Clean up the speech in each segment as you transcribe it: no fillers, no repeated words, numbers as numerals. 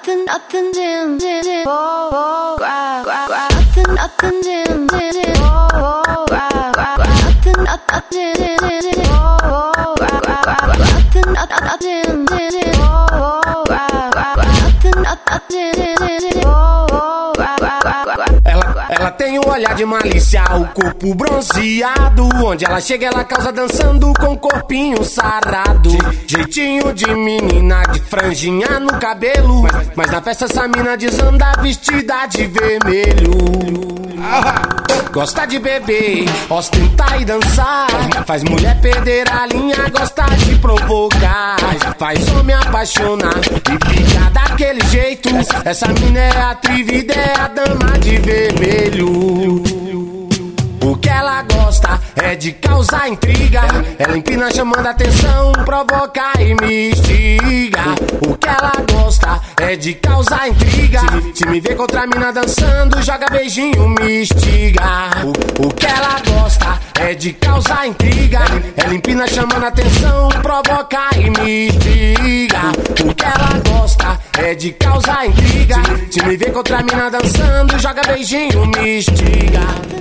Ela tem um olhar de malícia, o corpo bronzeado. Onde ela chega ela causa dançando com o corpinho sarado. Jeitinho de menina, de franjinha no cabelo. Mas na festa essa mina desanda vestida de vermelho. Gosta de beber, ostentar e dançar. Faz mulher perder a linha, gosta de provocar. Faz homem apaixonar e fica daquele jeito. Essa mina é atrevida, é a dama de vermelho. O que ela gosta é de causar intriga. Ela empina chamando atenção, provoca e me instiga. O que ela gosta é de causar intriga. Se me vê contra a mina dançando, joga beijinho, me instiga. O que ela gosta é de causar intriga. Ela empina chamando atenção, provoca e me instiga. O que ela gosta é de causar intriga. Se me vê contra a mina dançando, joga beijinho, me instiga.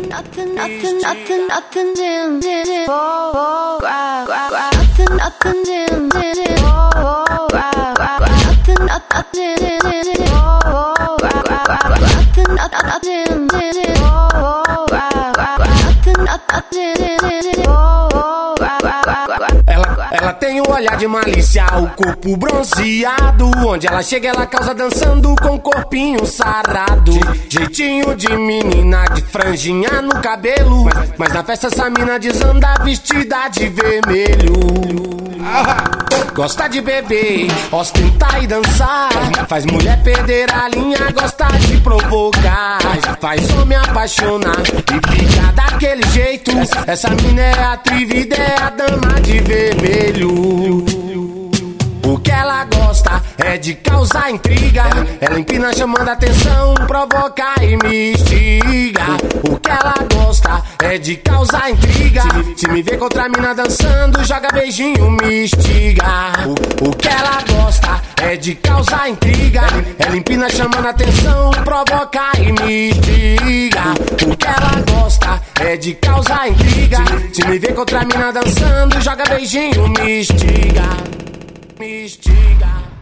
Ela tem um olhar de malícia, o corpo bronzeado. Onde ela chega ela causa dançando com o corpinho sarado. Jeitinho de menina, de franjinha no cabelo. Mas na festa essa mina desanda vestida de vermelho. Gosta de beber, ostentar e dançar. Faz mulher perder a linha, gosta de provocar. Faz homem apaixonar e fica daquele jeito. Essa mina é atrevida, é a dama de vermelho. O que ela gosta é de causar intriga. Ela empina chamando atenção, provoca e me instiga. O que ela gosta é de causar intriga. Se me vê contra a mina dançando, joga beijinho, me instiga. O que ela gosta é de causar intriga. Ela empina chamando atenção, provoca e me instiga. O que ela gosta é de causar intriga. Se me vê contra a mina dançando, joga beijinho, me instiga. Me instiga.